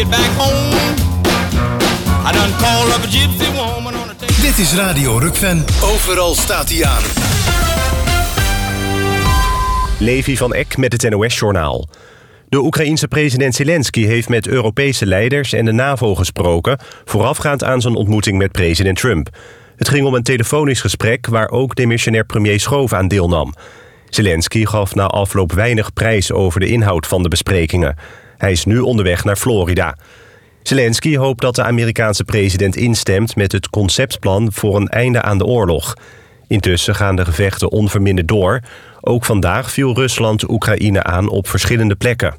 get back home. I done call up a gypsy woman on a tape. Dit is Radio Rukven. Overal staat hij aan. Levi van Eck met het NOS-journaal. De Oekraïense president Zelensky heeft met Europese leiders en de NAVO gesproken, voorafgaand aan zijn ontmoeting met president Trump. Het ging om een telefonisch gesprek waar ook demissionair premier Schoof aan deelnam. Zelensky gaf na afloop weinig prijs over de inhoud van de besprekingen. Hij is nu onderweg naar Florida. Zelensky hoopt dat de Amerikaanse president instemt met het conceptplan voor een einde aan de oorlog. Intussen gaan de gevechten onverminderd door. Ook vandaag viel Rusland Oekraïne aan op verschillende plekken.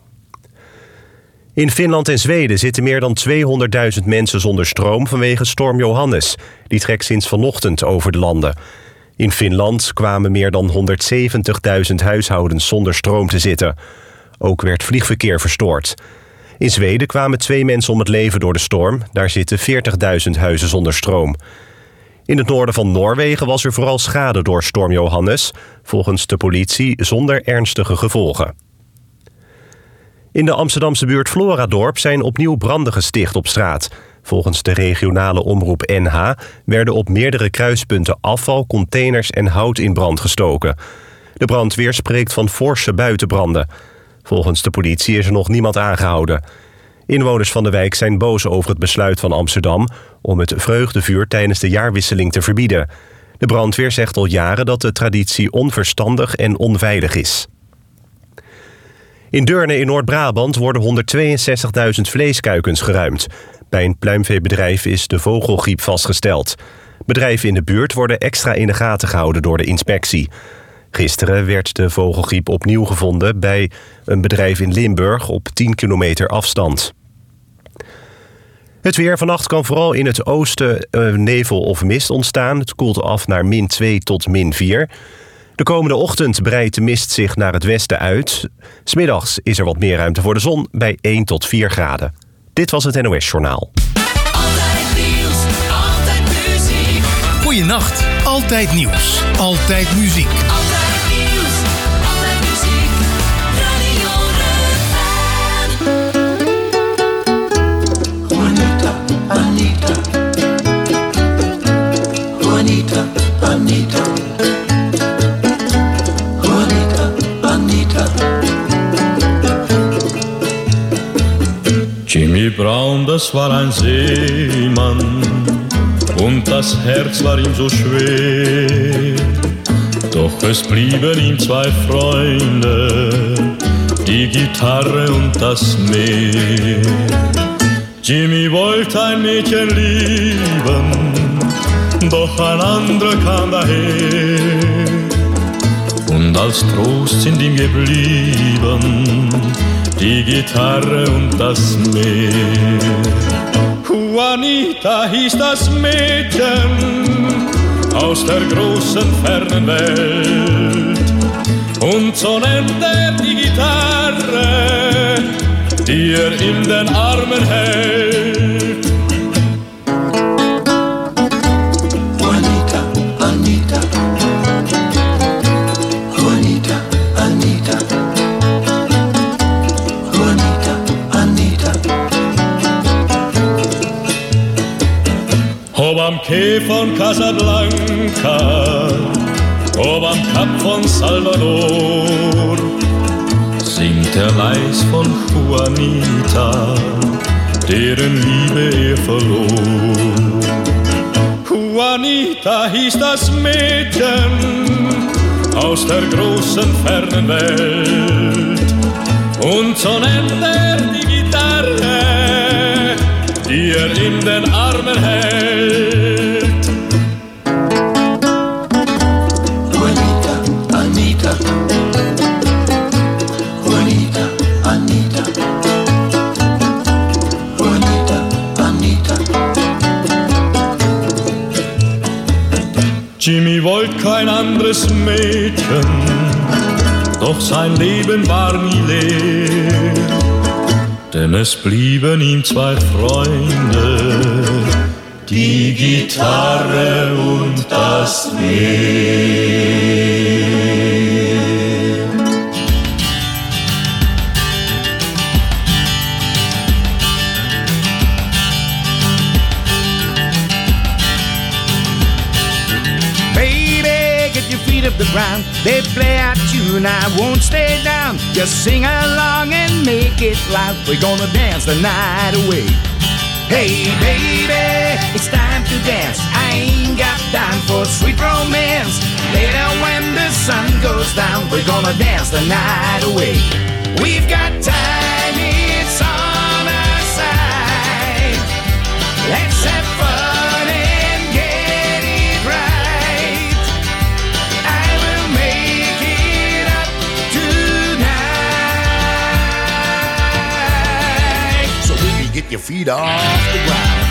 In Finland en Zweden zitten meer dan 200.000 mensen zonder stroom vanwege storm Johannes. Die trekt sinds vanochtend over de landen. In Finland kwamen meer dan 170.000 huishoudens zonder stroom te zitten. Ook werd vliegverkeer verstoord. In Zweden kwamen 2 mensen om het leven door de storm. Daar zitten 40.000 huizen zonder stroom. In het noorden van Noorwegen was er vooral schade door storm Johannes, volgens de politie zonder ernstige gevolgen. In de Amsterdamse buurt Floradorp zijn opnieuw branden gesticht op straat. Volgens de regionale omroep NH werden op meerdere kruispunten afval, containers en hout in brand gestoken. De brandweer spreekt van forse buitenbranden. Volgens de politie is er nog niemand aangehouden. Inwoners van de wijk zijn boos over het besluit van Amsterdam om het vreugdevuur tijdens de jaarwisseling te verbieden. De brandweer zegt al jaren dat de traditie onverstandig en onveilig is. In Deurne in Noord-Brabant worden 162.000 vleeskuikens geruimd. Bij een pluimveebedrijf is de vogelgriep vastgesteld. Bedrijven in de buurt worden extra in de gaten gehouden door de inspectie. Gisteren werd de vogelgriep opnieuw gevonden bij een bedrijf in Limburg op 10 kilometer afstand. Het weer. Vannacht kan vooral in het oosten nevel of mist ontstaan. Het koelt af naar -2 tot -4. De komende ochtend breidt de mist zich naar het westen uit. 's Middags is er wat meer ruimte voor de zon bij 1 tot 4 graden. Dit was het NOS-journaal. Altijd nieuws, altijd muziek. Goeienacht. Altijd nieuws. Altijd muziek. Altijd nieuws, altijd muziek. Radio Rukven. Juanita, Anita. Juanita, Anita. Juanita, Anita. Jimmy Brown, das war ein Seemann und das Herz war ihm so schwer. Doch es blieben ihm 2 Freunde, die Gitarre und das Meer. Jimmy wollte ein Mädchen lieben, doch ein anderer kam daher. Und als Trost sind ihm geblieben die Gitarre und das Meer. Juanita hieß das Mädchen aus der großen fernen Welt. Und so nennt die Gitarre, die in den Armen hält. Juanita, Anita. Juanita, Anita. Juanita, Anita. Ob am Quai von Casablanca, ob am Kap von Salvador, singt leis von Juanita, deren Liebe verlor. Juanita hieß das Mädchen aus der großen fernen Welt. Und so nennt die Gitarre, die in den Armen hält. Juanita, Anita. Juanita, Anita. Juanita, Anita. Jimmy wollte kein anderes Mädchen, doch sein Leben war nie leer. Denn es blieben ihm 2 Freunde, die Gitarre und das Meer. tonight won't stay down. Just sing along and make it loud. We're gonna dance the night away. Hey baby, it's time to dance. I ain't got time for sweet romance. Later when the sun goes down, we're gonna dance the night away. We've got time, it's on our side. Let's have fun and get it right. I will make it up tonight. So baby, get your feet off the ground.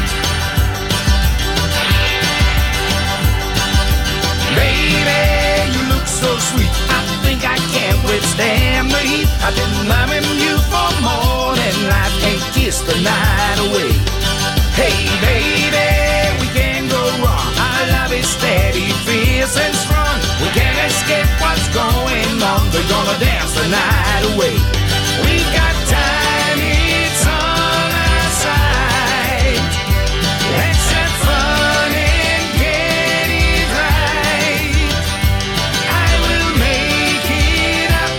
Baby, you look so sweet. I think I can't withstand the heat. I've been loving you for more than life. Can't kiss the night away. Hey baby, we can't go wrong. Our love is steady, fierce and strong. We can't escape what's going on. We're gonna dance the night away. We got time, it's on our side. Let's have fun and get it right. I will make it up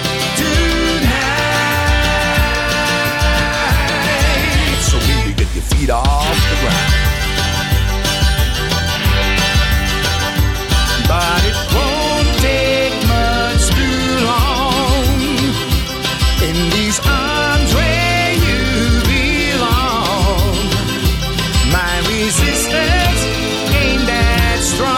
tonight. So baby, get your feet off the ground. But it won't take much too long. In these arms where you belong. My resistance ain't that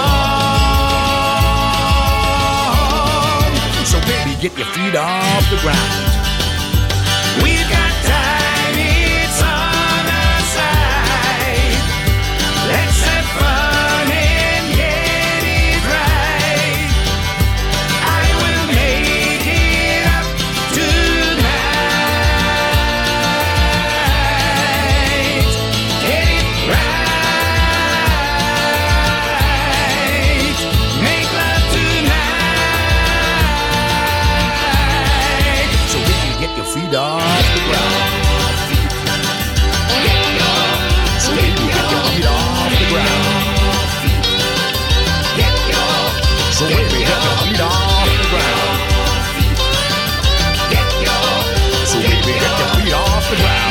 strong. So baby, get your feet off the ground. We've got time, it's on our side. Let's have fun and get it right. I will make it up tonight. Get it right. Make love tonight. So baby, get your feet off the ground. So baby, get your feet off the ground. So baby, get your feet off the ground. So baby, get your feet off the ground.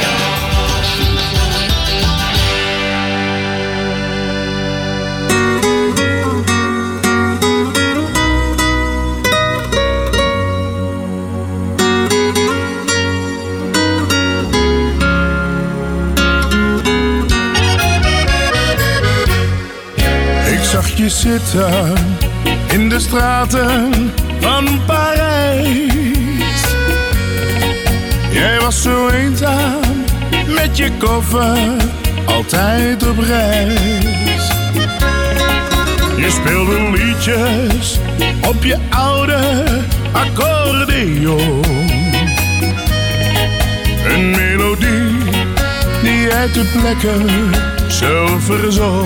Ik zag je zitten in de straten van Parijs. Jij was zo eenzaam met je koffer, altijd op reis. Je speelde liedjes op je oude accordeon. Een melodie die jij ter plekke zelf verzon.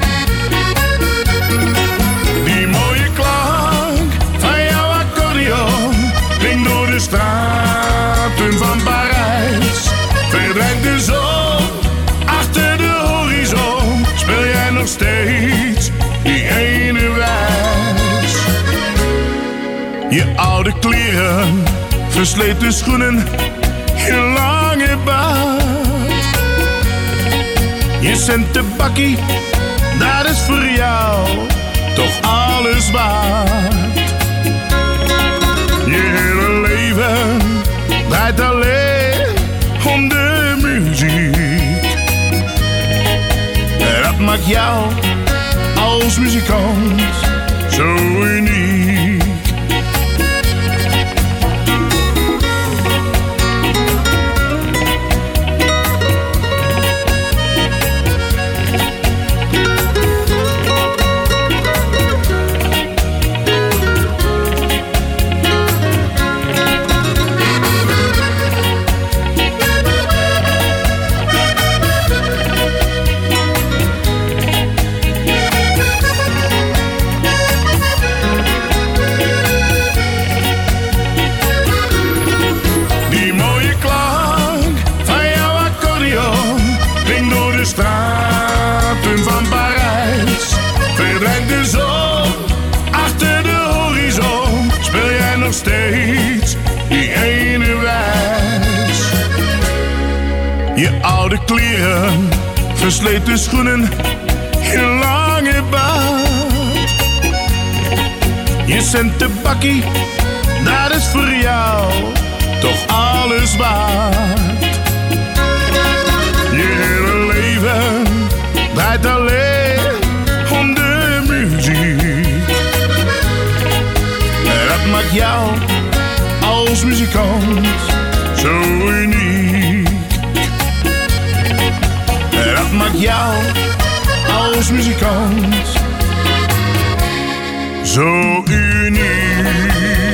Die mooie klank van jouw accordeon klinkt door de straten van Parijs. Verdwijnt de zon achter de horizon, speel jij nog steeds die ene wijs. Je oude kleren, versleten schoenen, je lange baard. Je centenbakkie, dat is voor jou toch alles waard. Je hele leven draait alleen om de muziek. Dat maakt jou als muzikant zo uniek. Stay oude kleren, versleten schoenen, je lange baard. Je centenbakkie, dat is voor jou toch alles waard. Je hele leven draait alleen om de muziek. Dat maakt jou als muzikant zo uniek. Dat maakt jou als muzikant zo uniek.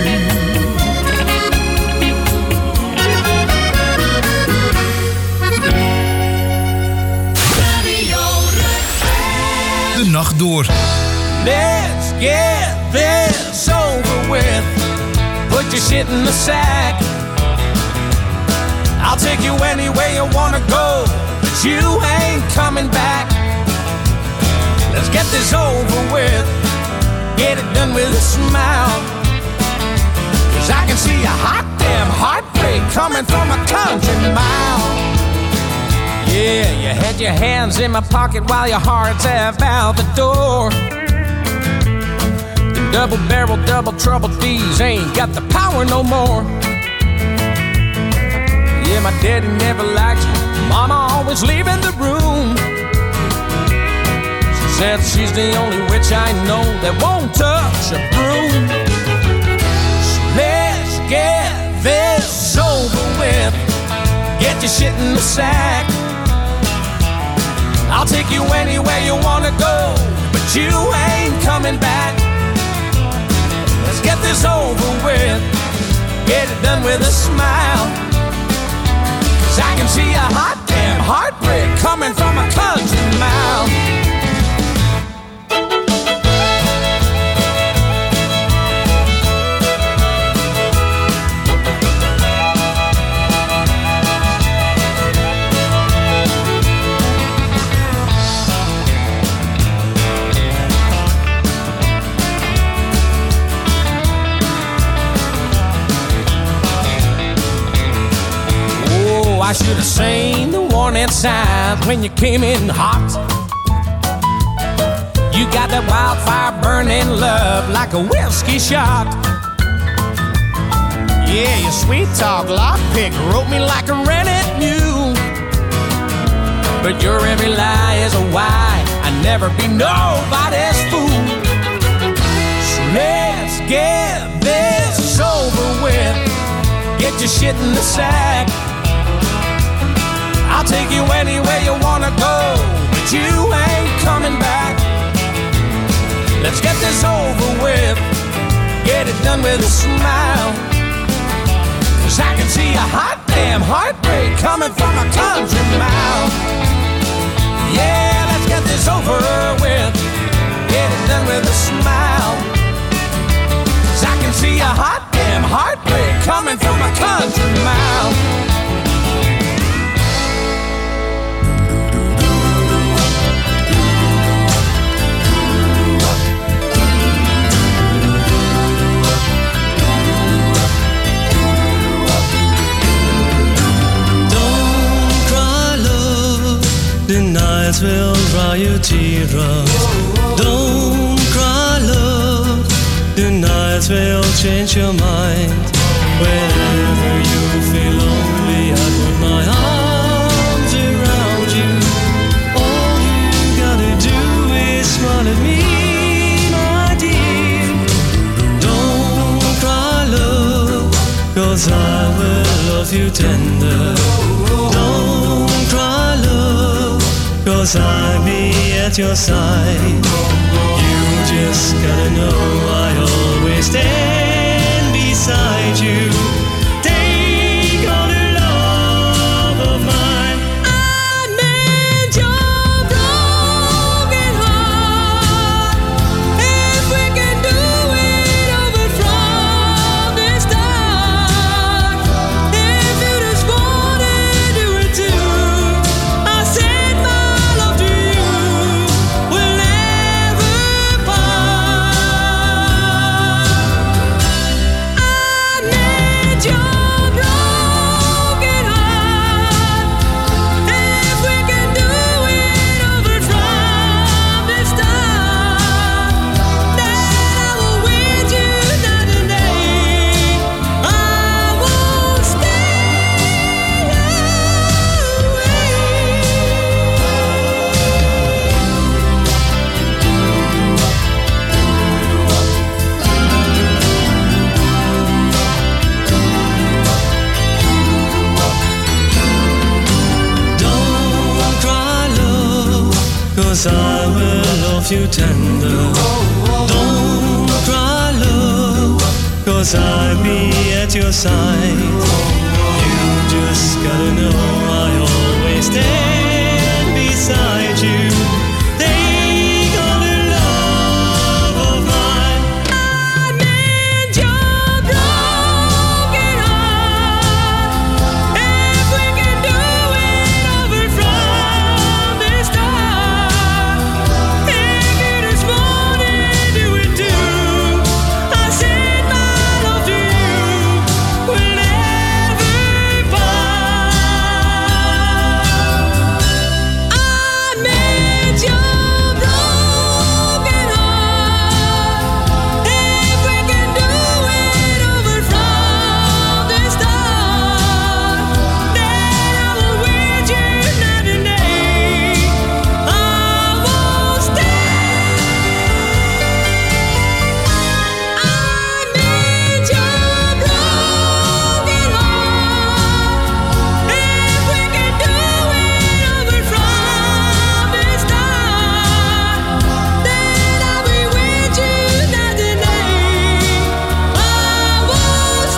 De nacht door. Let's get this over with. Put your shit in the sack. I'll take you anywhere you wanna go, but you ain't coming back. Let's get this over with. Get it done with a smile. 'Cause I can see a hot damn heartbreak coming from a country mile. Yeah, you had your hands in my pocket while your heart's half out the door. The double barrel, double trouble thieves ain't got the power no more. Yeah, my daddy never liked you, mama always leaving the room. She said she's the only witch I know that won't touch a broom. So let's get this over with. Get your shit in the sack. I'll take you anywhere you wanna go, but you ain't coming back. Let's get this over with. Get it done with a smile. 'Cause I can see a hot damn heartbreak coming from a country mile. I should have seen the warning signs when you came in hot. You got that wildfire burning love like a whiskey shot. Yeah, your sweet talk lockpick wrote me like a rented mule. But your every lie is a why. I never be nobody's fool. So let's get this over with. Get your shit in the sack. I'll take you anywhere you wanna go, but you ain't coming back. Let's get this over with. Get it done with a smile. 'Cause I can see a hot damn heartbreak coming from a country mile. Yeah, let's get this over with. Get it done with a smile. 'Cause I can see a hot damn heartbreak coming from a country mile. The nights will dry your tears. Don't cry, love. The nights will change your mind. Whenever you feel lonely, I put my arms around you. All you gotta do is smile at me, my dear. Don't cry, love, 'cause I will love you tender. Don't cry, love, 'cause I'll be at your side. You just gotta know I always stand beside you. Take all the love of mine. I made your broken heart. If we can do it over from the start. If you just wanna do it too, I said my love to you will never part. I made 'cause I will love you tender. Don't cry, love, 'cause I'll be at your side. You just gotta know I always stand beside you. Take all the love of mine. I made your broken heart. If we can do it over from the start, if you just wanna do it too, I said my love to you will never part. I made your broken heart. If we can do it over from the start, then I will wed you night and day. I won't stay. I made your broken heart. If we can do it over from the start, then I will wed you night and day. I won't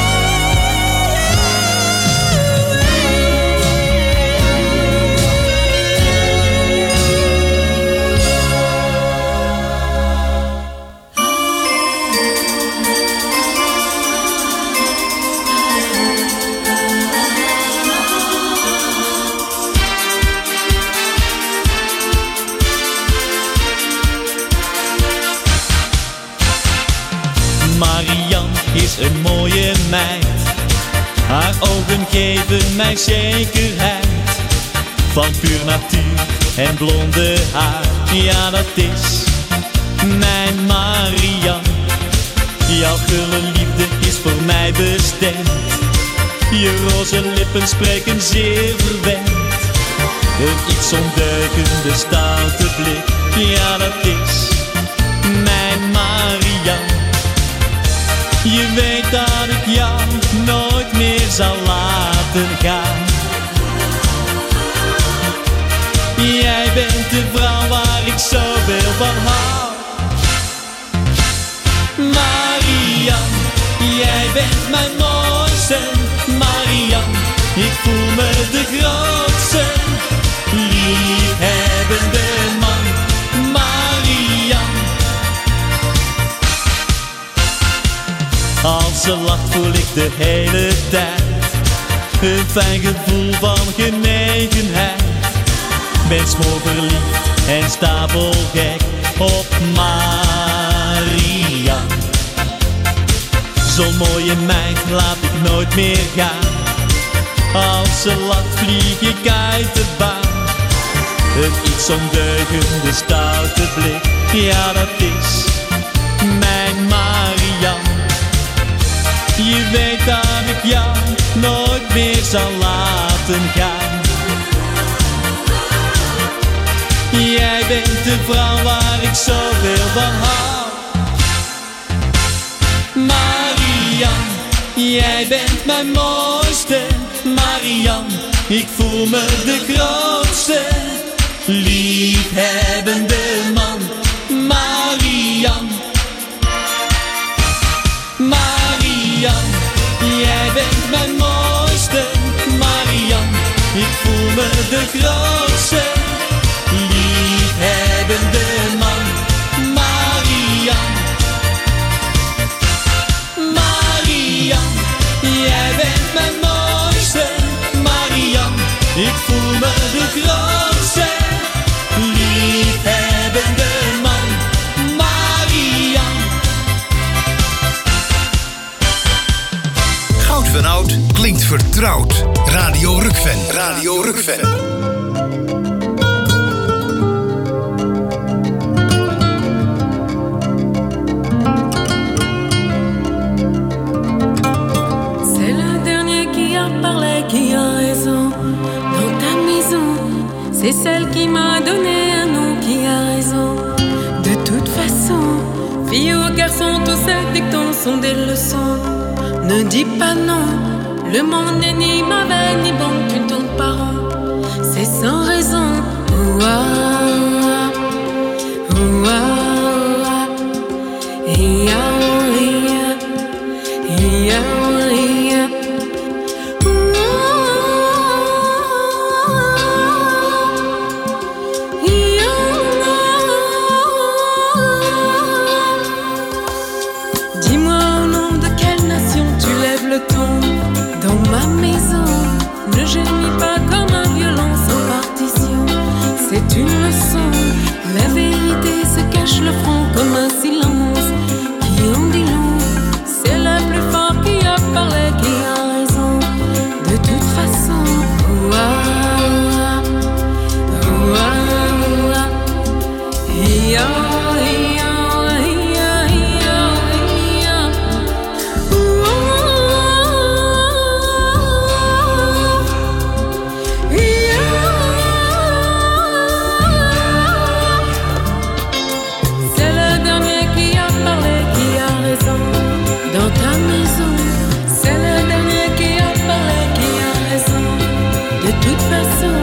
Marianne is een mooie meid. Haar ogen geven mij zekerheid. Van puur natuur en blonde haar. Ja, dat is mijn Marianne. Jouw gulle liefde is voor mij bestemd. Je roze lippen spreken zeer verwend. Een iets ondeugende stoute blik. Ja, dat is mijn Marianne. Je weet dat ik jou nooit meer zal laten gaan. Jij bent de vrouw waar ik zoveel van hou. Marianne, jij bent mijn mooiste. Marianne, ik voel me de grootste. Liefhebbende man, Marianne. Als ze lacht voel ik de hele tijd een fijn gevoel van genegenheid. Ben smoorverliefd en stapelgek op Marianne. Zo'n mooie meid laat ik nooit meer gaan. Als ze lacht vlieg ik uit de baan. Een iets ondeugende stoute blik. Ja, dat is mijn Marianne. Je weet dat ik jou nooit meer zal laten gaan. Jij bent de vrouw waar ik zoveel van hou. Marianne, jij bent mijn mooiste. Marianne, ik voel me de grootste. Liefhebbende man, Marianne. Marianne, jij bent mijn mooiste. Marianne, ik voel me de grootste. Liefhebbende man, Marianne. Marianne, jij bent mijn mooiste. Marianne, ik voel me de grootste. Liefhebbende man, Marianne. Goud van oud klinkt vertrouwd. Radio Rukven. Radio Rukven. C'est celle qui m'a donné un nom qui a raison. De toute façon, filles ou garçons, tous ces dictons sont des leçons. Ne dis pas non, le monde n'est ni mauvais ni bon, tu ne tournes pas rond. C'est sans raison. Ouah. dans ma maison. Ne gémis pas comme un violon sans partition. C'est une leçon. La vérité se cache le front comme un silence qui en dit long. C'est le plus fort qui a parlé, qui a raison. De toute façon, ouah, ouah, ouah, ia, ia, ia, ia, ia. C'est le dernier qui a parlé, qui a raison. Dans ta maison, c'est le dernier qui a parlé, qui a raison. De toute façon.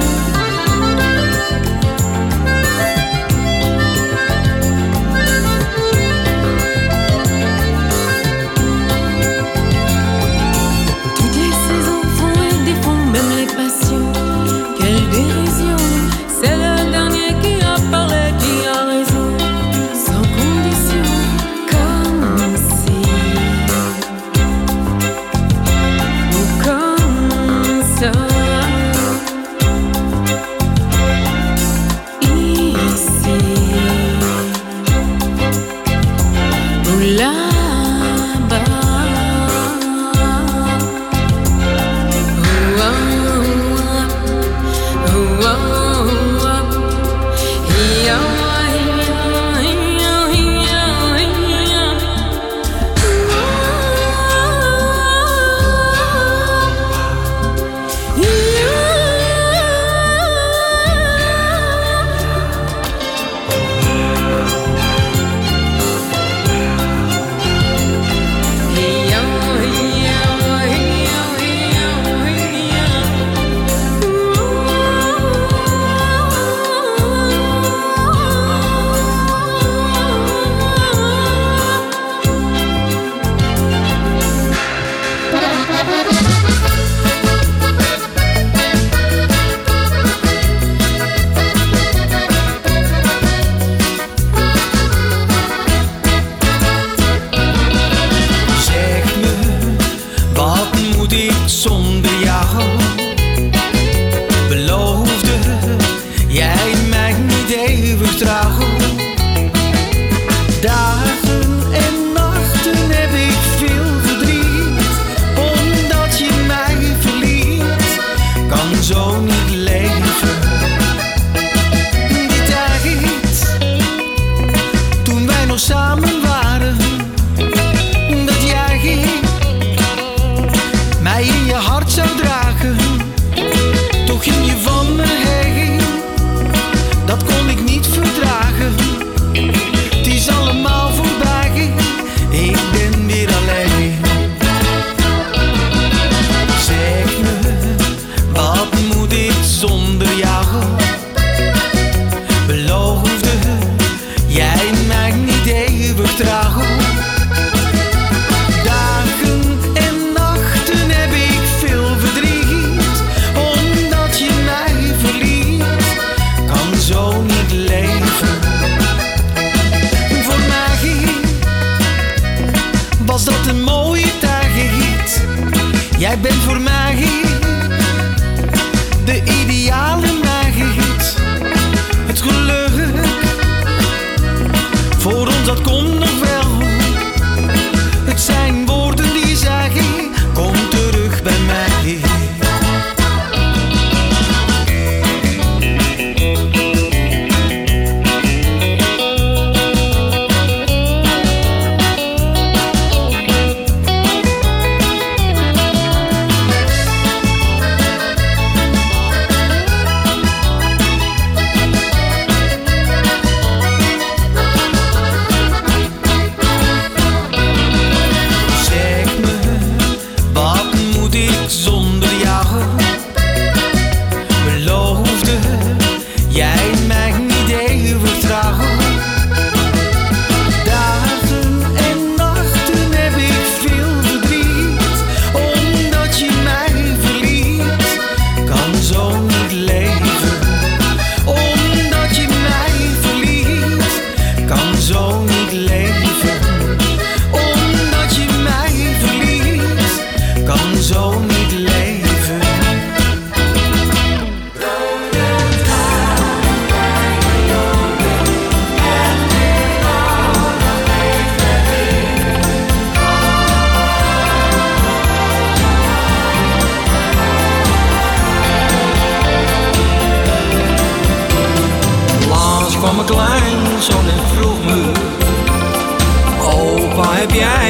Toutes les saisons font et défont, même les passions. Quelle dérision! C'est le dernier qui a parlé, qui a raison. Sans condition, comme si, ou comme ça. Ici, ou là-bas. Jij bent voor mij de ideale meid. Het geluk voor ons, dat komt nog wel. Het zijn woorden die zeggen, kom terug bij mij.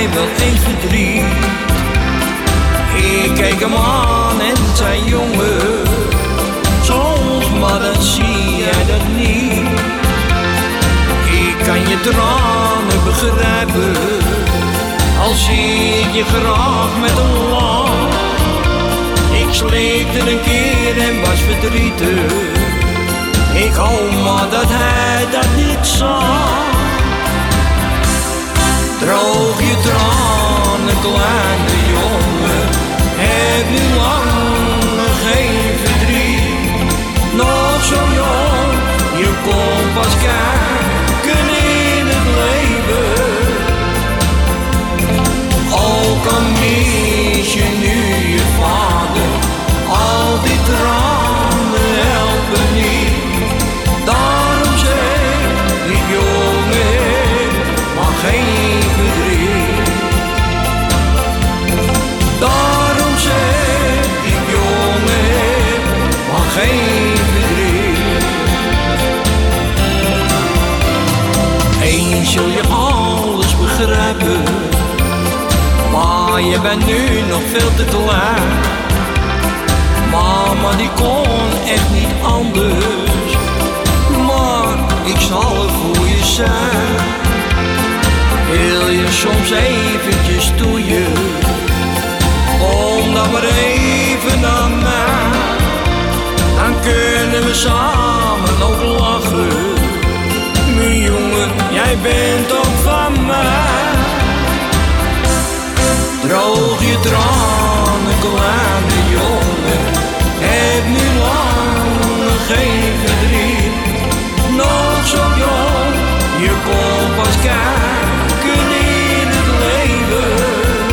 wel eens verdriet. Ik keek hem aan en zei jongen, soms maar dan zie jij dat niet. Ik kan je tranen begrijpen, al zie ik je graag met een lach. Ik sleepte een keer en was verdrietig. Ik hoop maar dat hij dat niet zag. Droog je tranen, kleine jongen. Heb nu lang geen verdriet. Nog zo jong, je komt pas kijken in het leven. Ook al mis je nu je vader, al die tranen helpen niet. Daarom zeg ik jongen, maar geen verdriet. Daarom zeg ik jongen, maar geen verdriet. Eens zul je alles begrijpen, maar je bent nu nog veel te klein. Mama die kon echt niet anders, maar ik zal er voor je zijn. Wil je soms eventjes stoeien, kom dan maar even naar mij. Dan kunnen we samen ook lachen. Mijn jongen, jij bent ook van mij. Droog je tranen, kleine jongen. Heb nu lang geen verdriet. Nog zo jong, je komt pas kijken in het leven.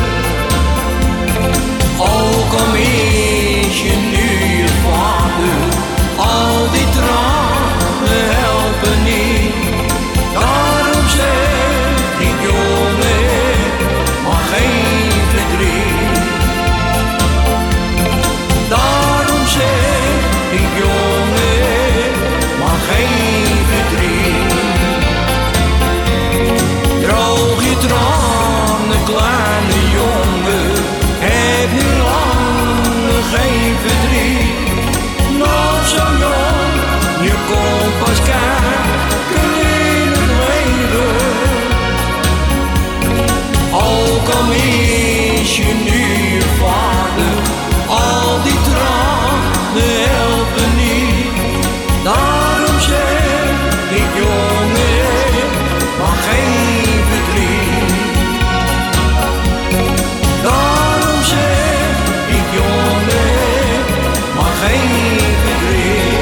Ook al mis je nu je vader, al die tranen helpen niet. Daarom zeg ik jongen, maar geen verdriet. Daarom zeg ik jongen, maar geen verdriet. Droog je tranen, kleine jongen. Heb nu lang geen verdriet. Nog zo jong, je komt pas kijken in het leven. Ook al mis je nu je vader, al die tranen helpen niet. Daarom zeg ik jongen, maar geen verdriet. Daarom zeg ik jongen, maar geen verdriet.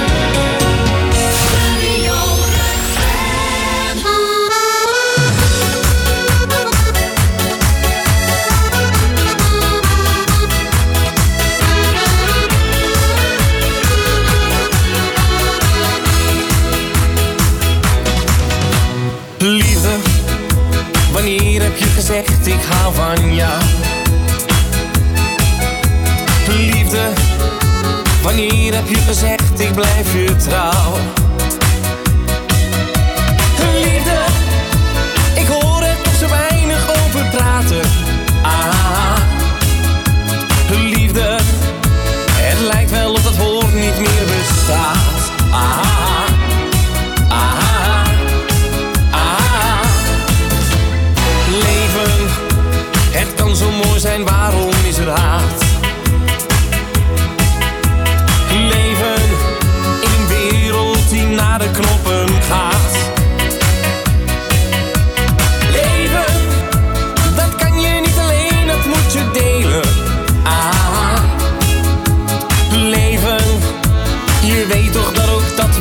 Liefde, wanneer heb je gezegd ik hou van jou? Liefde, wanneer heb je gezegd ik blijf je trouw? Liefde, ik hoor er toch zo weinig over praten. Ah, liefde, het lijkt wel of dat woord niet meer bestaat. Ah, ah, ah. Leven, het kan zo mooi zijn, waarom is er haat? Leven in een wereld die naar de knoppen gaat. Leven, dat kan je niet alleen, dat moet je delen. Ah, leven, je weet toch dat ook dat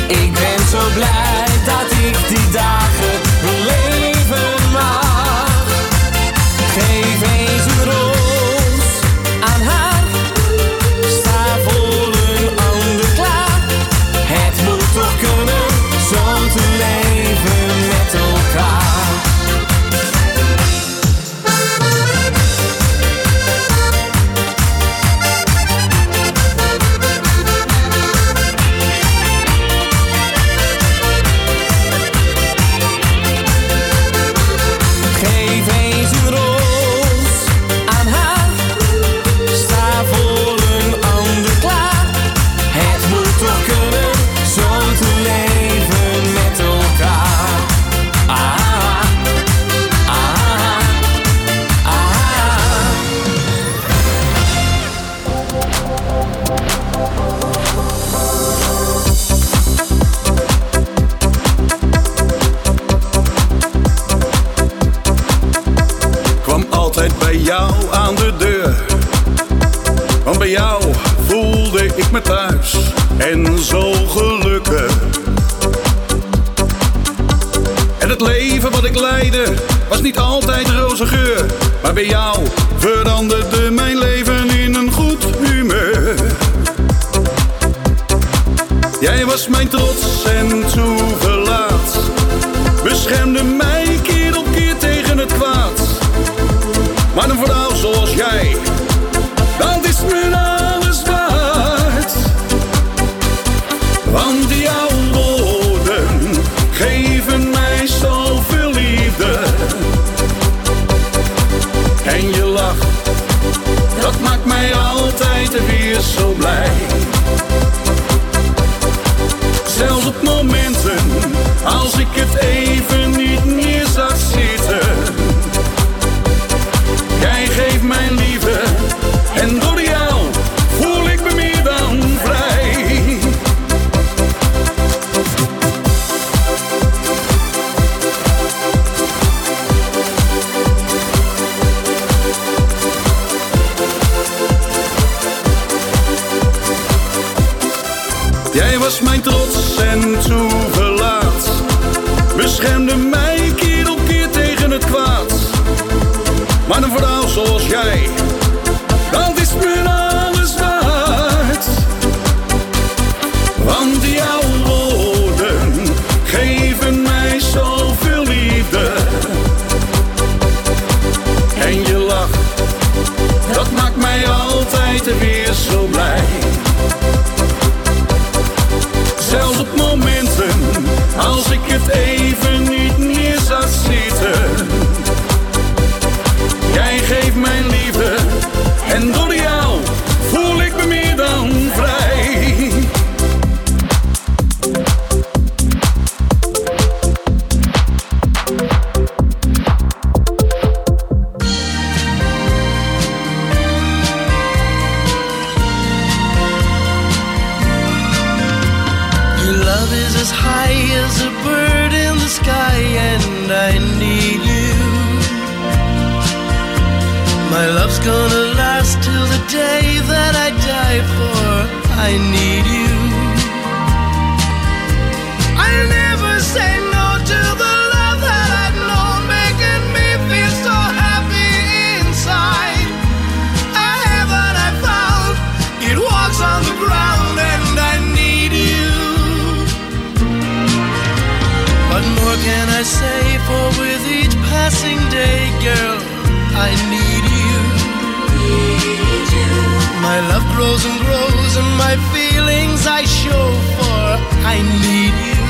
Ik ben zo blij dat ik die dagen beleven mag. Geef eens een roos aan haar, sta voor een ander klaar. Het moet toch kunnen, zo te leven met elkaar. Bij jou aan de deur, want bij jou voelde ik me thuis en zo gelukkig. En het leven wat ik leidde was niet altijd roze geur, maar bij jou veranderde mijn leven in een goed humeur. Jij was mijn trots en toeverlaat, beschermde mij keer op keer tegen het kwaad. Maar een vrouw zoals jij, dat is me alles waard. Want jouw woorden geven mij zoveel liefde. En je lach, dat maakt mij altijd weer zo blij. Zelfs op momenten, als ik het even niet meer zag zitten. Jij geeft mijn liefde en door jou voel ik me meer dan vrij. Jij was mijn trots en toeverlaat, beschermde mij keer op keer tegen het kwaad. Maar een vrouw zoals jij, dat is me alles waard. Want jouw woorden geven mij zoveel liefde. En je lach, dat maakt mij altijd weer zo blij. Zelfs op momenten, als ik het even niet meer zag zitten. Jij geeft mijn liefde en door jou voel ik me meer dan vrij. Your love is as high as a bird in the sky, and I need you. My love's gonna last till the day that I die, for I need you. I'll never say no to the love that I've known, making me feel so happy inside. A heaven I found, it walks on the ground, and I need you. What more can I say, for with each passing day, girl, I need you. My love grows and grows, and my feelings I show, for I need you.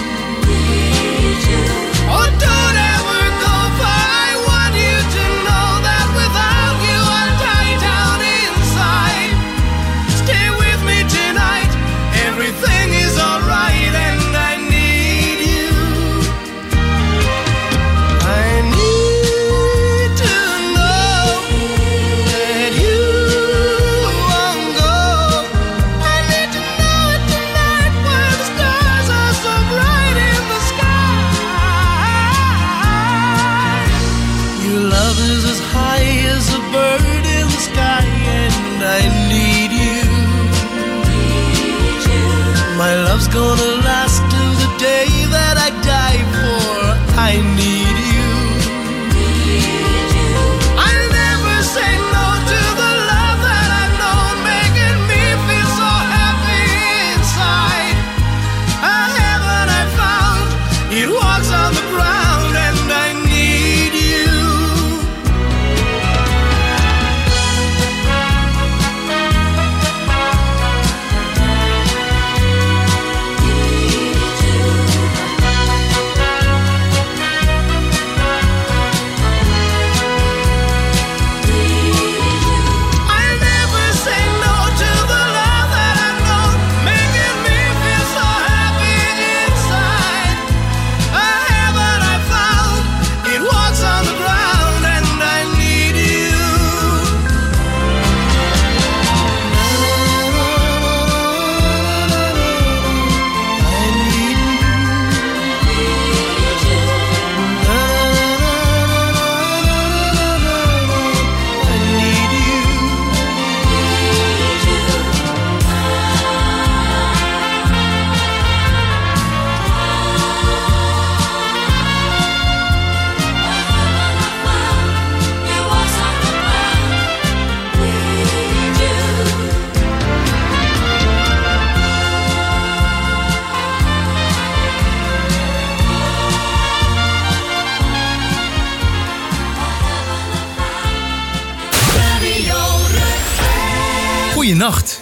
Oh, don't ever go, for I want you to know that without you I'll die down inside. Stay with me tonight, everything is alright, and I need you. I need to know that you won't go. I need to know it tonight while the stars gonna last till the day that I die for. I need you. I'll never say no to the love that I've known, making me feel so happy inside. A heaven I found, it walks on the ground, and I need you. Goeienacht.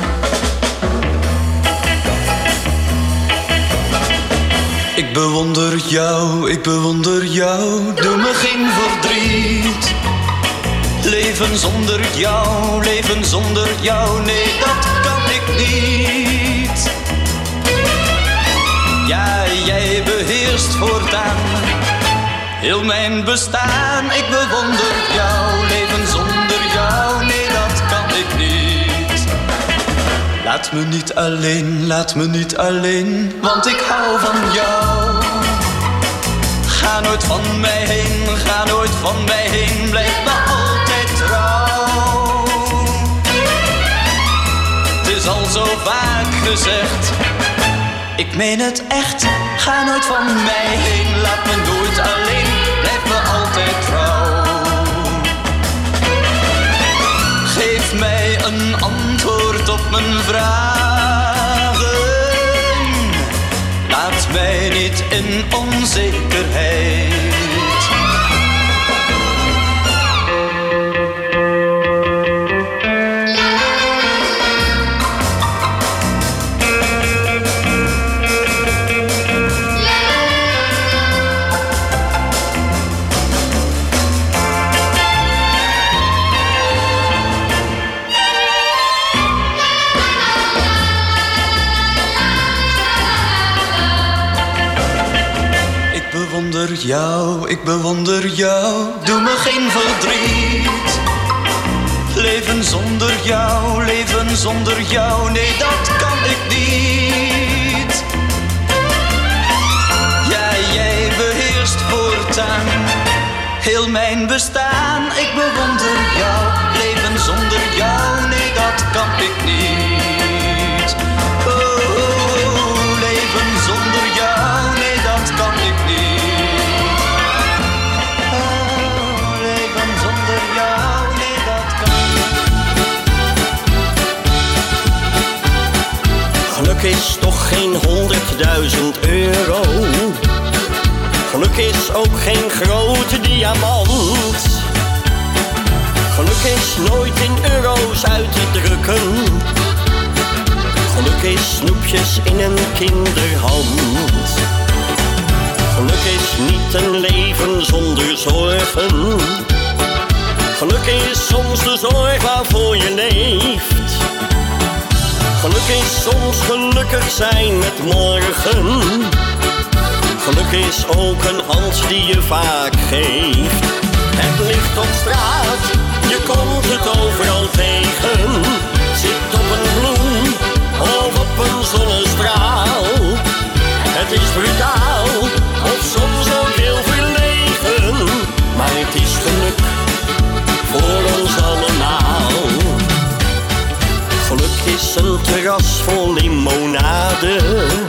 Ik bewonder jou, doe me geen verdriet. Leven zonder jou, nee, dat kan ik niet. Ja, jij beheerst voortaan heel mijn bestaan. Ik bewonder jou, leven zonder jou, nee, dat kan ik niet. Laat me niet alleen, want ik hou van jou. Ga nooit van mij heen, blijf me altijd trouw. Het is al zo vaak gezegd, ik meen het echt. Ga nooit van mij heen, laat me nooit alleen, blijf me altijd trouw. Geef mij een antwoord op mijn vragen. Laat mij niet in onzekerheid. Ik bewonder jou, doe me geen verdriet. Leven zonder jou, nee, dat kan ik niet. Ja, jij beheerst voortaan heel mijn bestaan. Ik bewonder jou, leven zonder jou, nee, dat kan ik niet. Oh, leven zonder jou, nee, dat kan ik niet. Geluk is toch geen 100.000 euro. Geluk is ook geen grote diamant. Geluk is nooit in euro's uit te drukken. Geluk is snoepjes in een kinderhand. Geluk is niet een leven zonder zorgen. Geluk is soms de zorg waarvoor je leeft. Geluk is soms gelukkig zijn met morgen. Geluk is ook een hand die je vaak geeft. Het ligt op straat, je komt het overal tegen. Zit op een bloem of op een zonnestraal. Het is brutaal of soms ook heel verlegen. Maar het is geluk voor ons allemaal. Geluk is een terras vol limonade.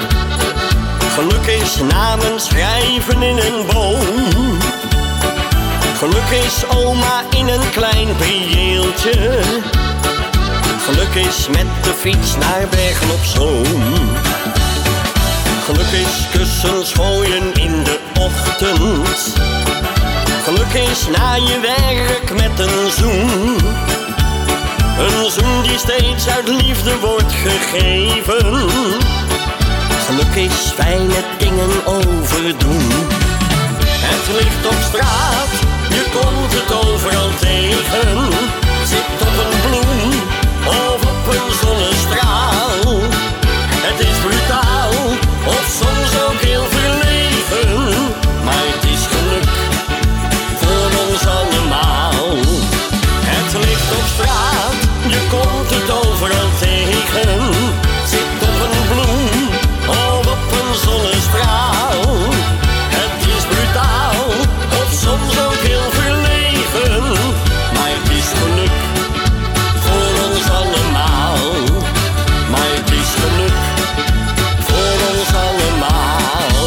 Geluk is namen schrijven in een boom. Geluk is oma in een klein prieeltje. Geluk is met de fiets naar Bergen op Zoom. Geluk is kussens gooien in de ochtend. Geluk is na je werk met een zoen. Een zoen die steeds uit liefde wordt gegeven. Geluk is fijne dingen overdoen. Het ligt op straat, je komt het overal tegen. Zit op een bloem of op een zonnestraal. Het is brutaal, of soms ook heel verlegen. Maar het is geluk voor ons allemaal. Het ligt op straat, je komt het overal tegen. Zit op een bloem of op een zonnestraal. Het is brutaal, of soms ook heel verlegen. Maar het is geluk voor ons allemaal. Maar het is geluk voor ons allemaal.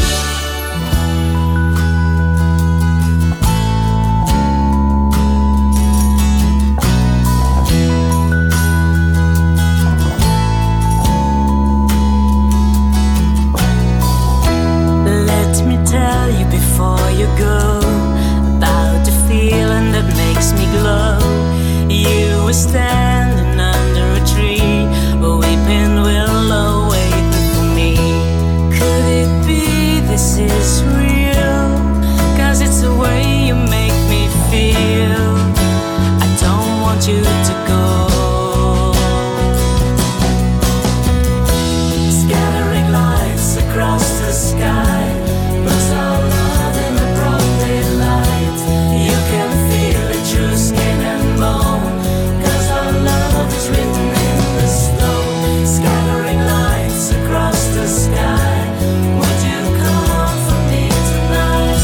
Let me tell you before you go about the feeling that makes me glow. You were standing under a tree, a weeping willow waiting for me. Could it be this is real? 'Cause it's the way you make me feel. I don't want you to go. Scattering lights across the sky, burst our love in the broad daylight. You can feel it through skin and bone, 'cause our love is written in the stone. Scattering lights across the sky, would you come for me tonight?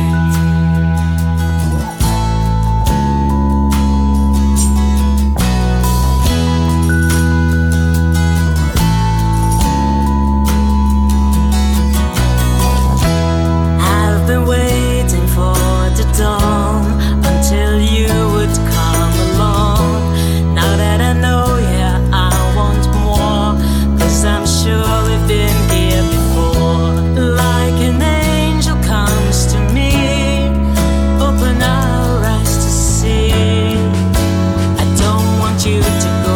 I've been waiting for the dawn until you would come along. Now that I know, yeah, I want more, 'cause I'm sure we've been here before. Like an angel comes to me, open our eyes to see. I don't want you to go.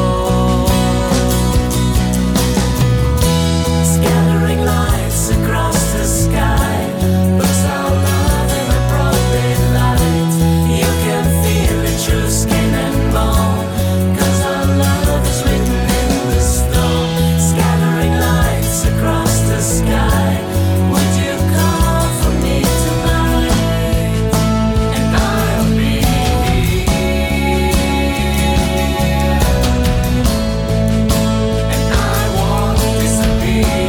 Scattering lights across the sky, burst our love in the broad daylight. You can feel it through skin and bone, 'cause our love is written in the stone. Scattering lights across the sky, would you come for me tonight? And I'll be here, and I won't disappear.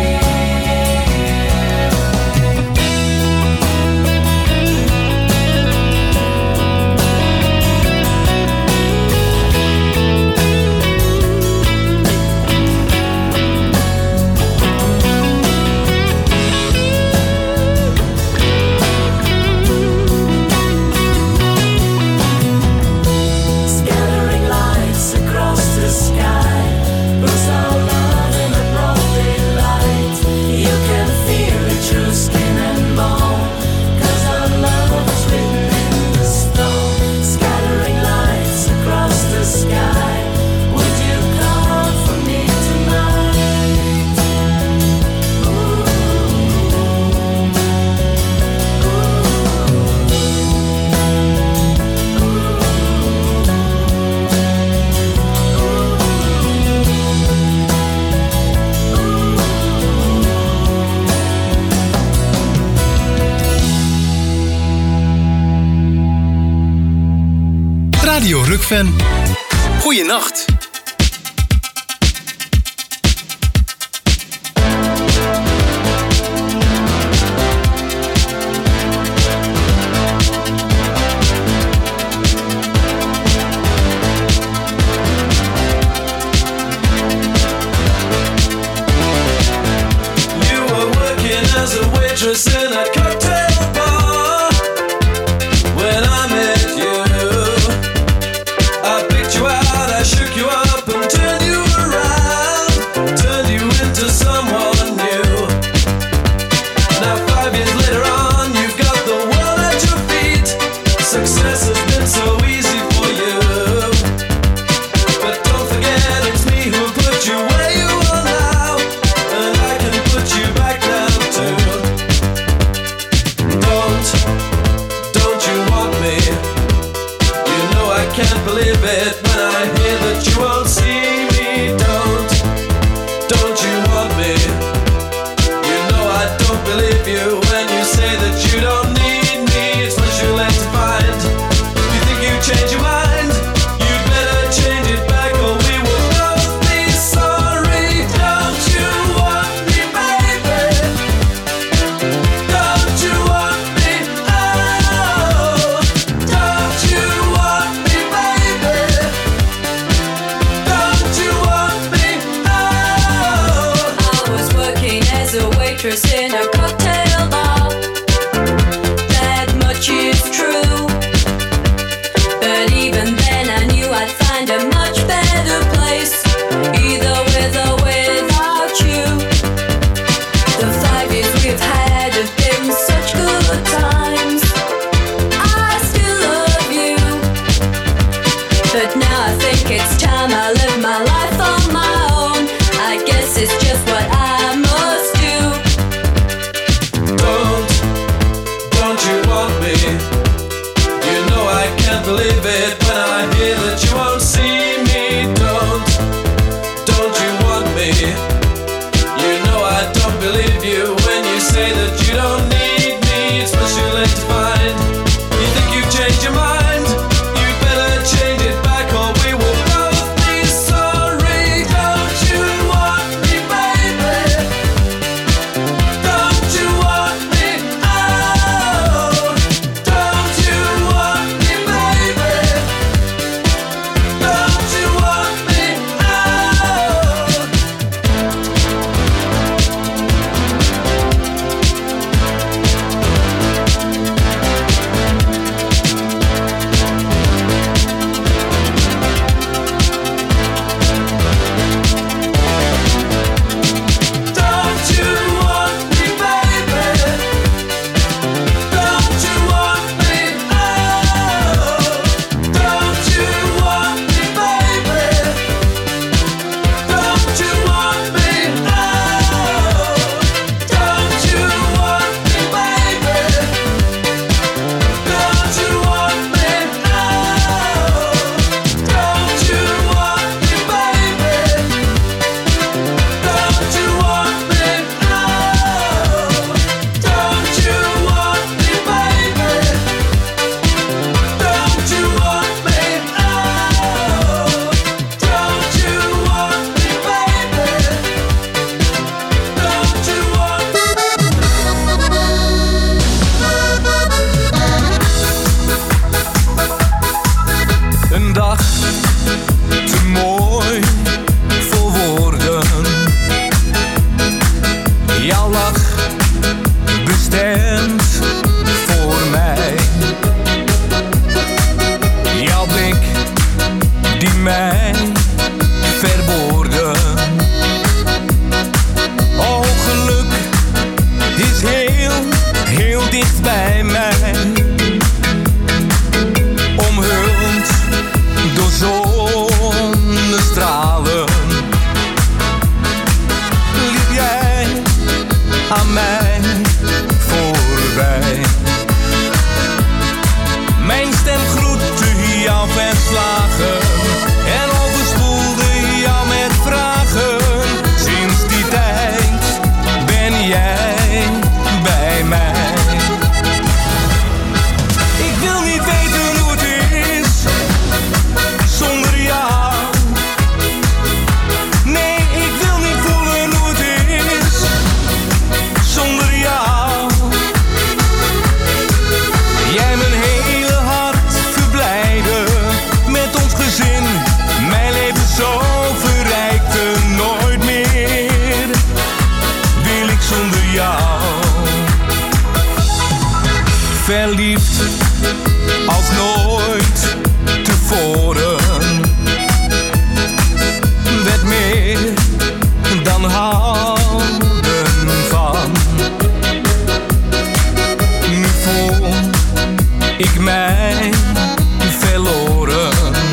Scattering lights across the sky, burst our love in the broad daylight. You can feel it through skin and bone, 'cause our love is written in the stone. Scattering lights across the sky, would you come for me tonight? Radio Rukven. Goeienacht. You waitress in a cocktail bar. When I met you, I picked you out, I shook you up and turned you around, turned you into someone new. Now 5 years later on, you've got the world at your feet. Success has been so easy for you, but don't forget it's me who put you where you are now, and I can put you back down too. Don't you want me? You know I can't believe it when I hear that you won't see me. Don't you want me? You know I don't believe you when you say that you don't need me. It's much too late to find. You think you change your mind? You'd better change it back or we will both be sorry. Don't you want me, baby? Don't you want me? Oh, don't you want me, baby? Don't you want me? Oh. I was working as a waitress in a cocktail bar. That much is true. But even then I knew I'd find a much better place, either with or without you. The 5 years we've had have been such good times. I still love you, but now I think it's time I live my life on my own. I guess it's just what I must do. Don't you want me? You know I can't believe it when I hear that you won't see me. Don't you want me? You know I don't believe you when you say that you don't need me. It's much too late to find. You think you've changed your mind? You'd better change it back or we will both be sorry. Don't you want me, baby? Don't you want me? Oh, don't you want me, baby? Don't you want me? Oh. Don't you want me, baby? Don't you want me? Oh, don't you want me, baby? Don't you want me? Oh, don't you want me, baby? Don't you want me? Oh, don't you want me, baby? Don't you want me? Oh, don't you want me, baby? Don't you want me? Oh, don't you want me, baby? Don't you want me? Een dag te mooi voor woorden. Jouw lach bestemd voor mij. Jouw blik die mij verwoordde. Oh, geluk is heel, heel dicht bij mij. Omhuld door zonnestralen liep jij aan mij voorbij. Mijn stem groette jou verslagen en overspoelde jou met vragen. Sinds die tijd ben jij bij mij. Ik wil niet weten hoe het is zonder jou. Nee, ik wil niet voelen hoe het is zonder jou. Jij mijn hele hart verblijden met ons gezin. Mijn leven zo verrijkte nooit meer. Wil ik zonder jou. verliefd als nooit tevoren. Werd meer dan houden van. Nu voel ik mij verloren.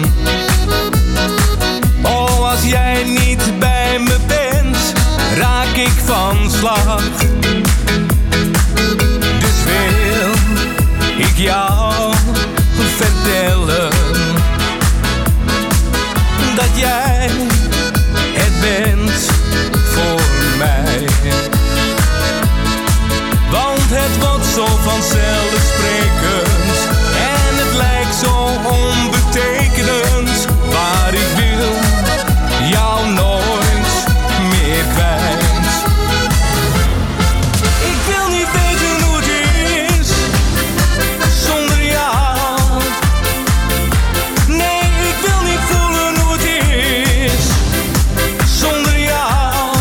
Oh, als jij niet bij me bent, raak ik van slag. Dus wil ik jou vertellen dat jij het bent voor mij. Want het wordt zo vanzelfsprekend en het lijkt zo onbetekenend, maar ik wil jou nooit meer kwijt. Ik wil niet weten hoe het is zonder jou. Nee, ik wil niet voelen hoe het is zonder jou.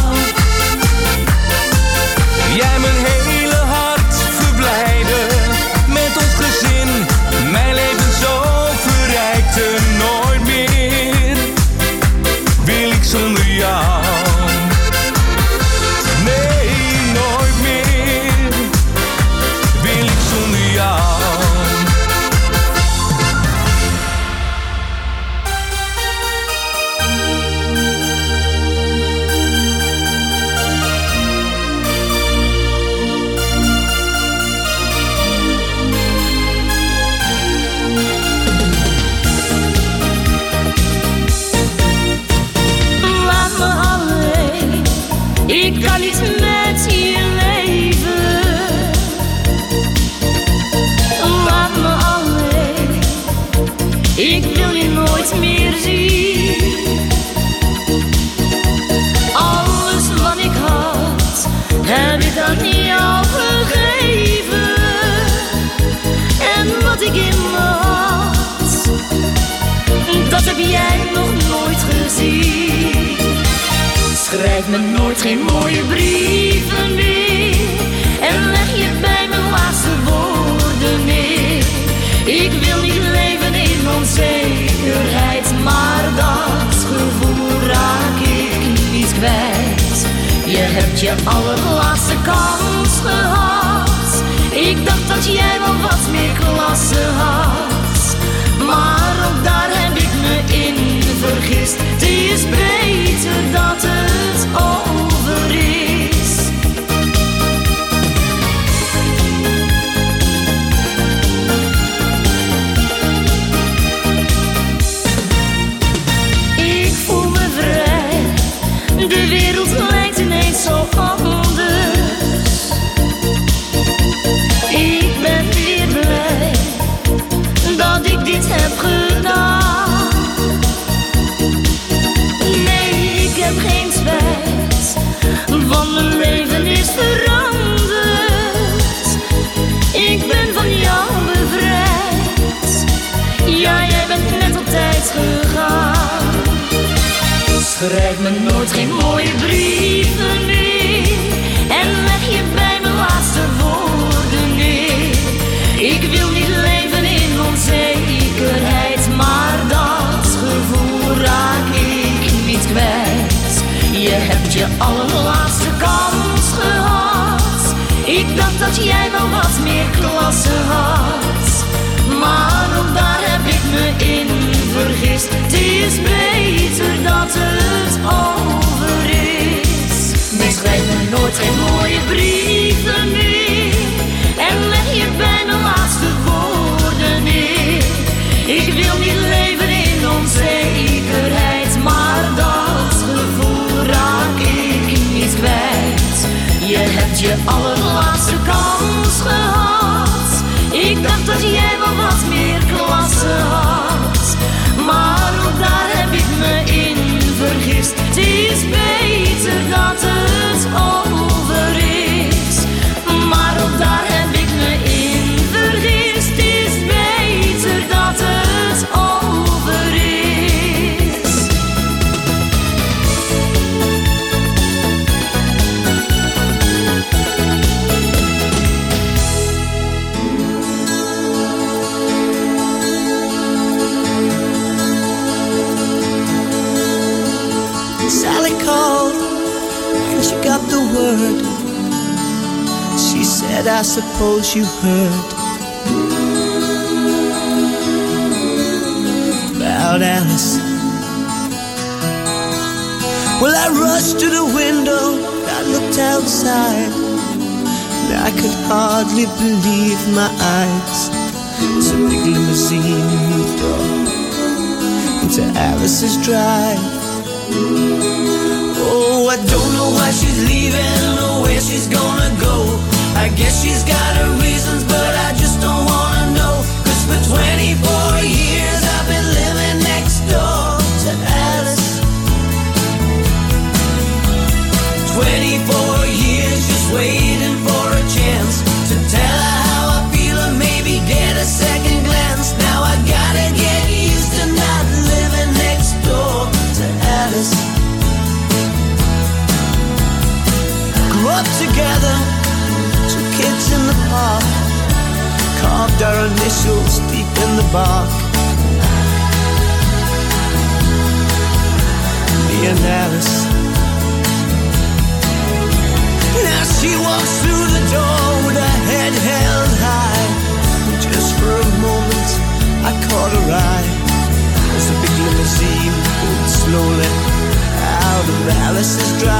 Jij mijn hele hart verblijden met ons gezin, mijn leven zo verrijkte. Nooit meer wil ik zonder jou. Nee, nooit meer wil ik zonder jou. Laat me alleen, ik kan niet met je leven. Laat me alleen, ik wil je nooit meer zien. Alles wat ik had, heb ik aan jou gegeven. En wat ik in me had, dat heb jij nog nooit gezien. Schrijf me nooit geen mooie brieven meer en leg je bij mijn laatste woorden neer. Ik wil niet leven in onzekerheid, maar dat gevoel raak ik niet kwijt. Je hebt je allerlaatste kans gehad. Ik dacht dat jij wel wat meer klasse had, maar ook daar heb ik me in vergist. Het is beter dat het over is. Ik voel me vrij, de wereld lijkt ineens zo anders. Ik ben weer blij dat ik dit heb gedaan. Nee, ik heb geen spijt, want mijn leven is veranderd. Ik ben van jou bevrijd. Ja, jij bent net op tijd gegaan. Schrijf me nooit geen mooie brieven meer en leg je bij mijn laatste woorden neer. Ik wil niet leven in onzekerheid, maar dat gevoel raak ik niet kwijt. Je hebt je allerlaatste kans gehad. Ik dacht dat jij wel wat meer klasse had, maar ook daar heb ik me in vergist. Het is beter dat het over is. Nee, schrijf me nooit geen mooie brieven meer en leg je bij mijn laatste woorden neer. Ik wil niet leven in onzekerheid, maar dat gevoel raak ik niet kwijt. Je hebt je allerlaatste kans gehad. Ik dacht dat jij wel wat meer klasse had, maar ook daar heb ik me in vergist. Het is beter dat het over is, maar ook daar heb ik me in vergist. Het is beter dat het over is. said, I suppose you heard about Alice. Well, I rushed to the window, I looked outside, and I could hardly believe my eyes. As a big limousine moved up into Alice's drive. Oh, I don't know why she's leaving or where she's gonna go. I guess she's got her reasons, but I just don't wanna know. 'Cause for 24 years I've been living next door to Alice. 24 years just waiting for a chance to tell her how I feel or maybe get a second glance. Now I gotta get used to not living next door to Alice. Grew up together, 2 kids in the park, carved our initials deep in the bark. Me and Alice. Now she walks through the door with her head held high. Just for a moment I caught her eye as the big limousine pulled slowly out of Alice's drive.